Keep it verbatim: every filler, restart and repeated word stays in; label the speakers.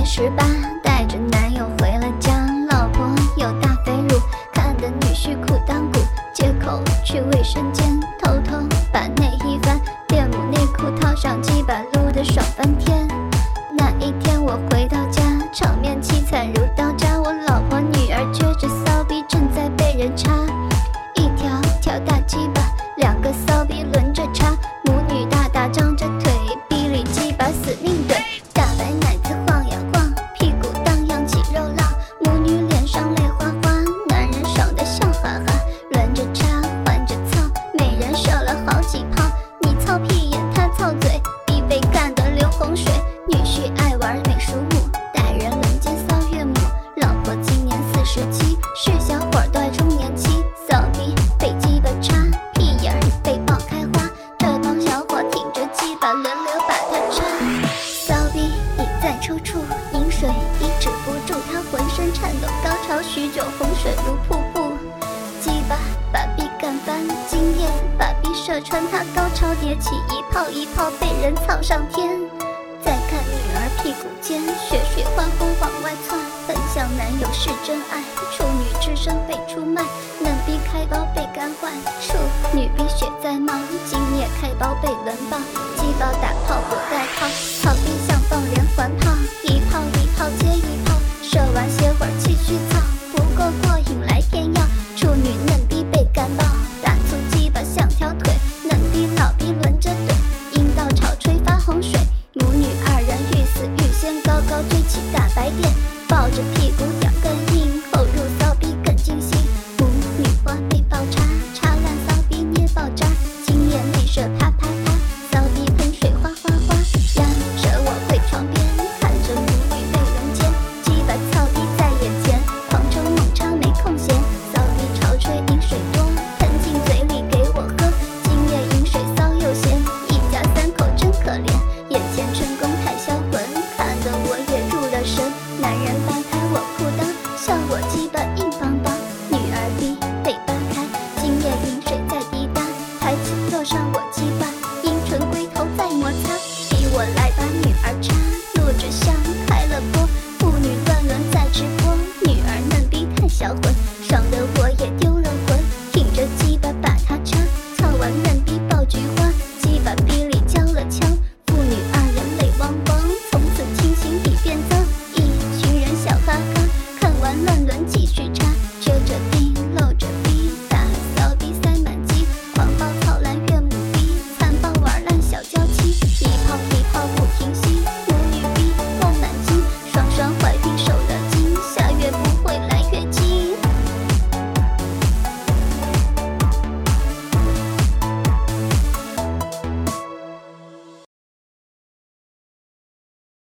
Speaker 1: 十八，带着男友回了家，老婆有大肥乳，看得女婿裤裆鼓，借口去卫生间，偷偷把内衣翻，恋母内裤套上鸡巴，撸得爽翻天。那一天我回到家，场面凄惨如刀扎，我老婆女儿撅着骚逼正在被人插，一条条大鸡巴，两个骚逼轮着插，母女大大张着腿，逼里鸡巴死命怼，大白奶子晃呀晃，屁股荡漾起肉浪，母女脸上泪哗哗，男人爽得笑哈哈，轮着插换着操，每人射了好几炮，你操屁眼他操嘴，逼被干得流洪水，女婿爱玩美术舞，带人轮奸骚岳母，老婆今年四十七，是小伙儿在中年期，骚逼被鸡巴插，屁眼儿被爆开花，这帮小伙挺着鸡巴轮流把它插，骚逼一再抽搐，饮水已止不住，他浑身颤抖，高潮许久，洪水如瀑布，鸡巴把逼干翻，精液把逼射穿，他高潮迭起，一泡一泡被人操上天。再看女儿屁股尖，血水哗哗往外窜，很像男友是真爱，处女之身被出卖，嫩逼开包被干坏，处女逼血在冒，精液开包被轮爆，鸡包打炮不带套，炮逼像放连环炮，一炮一炮接一炮，射完歇会儿继续操，不够过瘾来添药，处女嫩逼被干爆，大粗鸡巴像条腿，嫩逼老逼轮着怼，阴道潮吹发洪水，母女二人欲死欲仙，高高追起大白电，抱着屁股痒更硬，后入骚逼更尽兴，母女花被爆插，插烂骚逼捏爆渣，精液内射啪啪啪，骚逼喷水哗哗哗，压着我会床边，看着母女被人奸，鸡巴操逼在眼前，狂抽猛插没空闲，骚逼潮吹饮水多，喷进嘴里给我喝，精液饮水骚又咸，一家三口真可怜，眼前春宫太销魂，看得我也入了神，男人扒开我裤裆，笑我鸡巴硬邦邦，女儿逼被扒开，精液饮水在滴答，抬起坐上我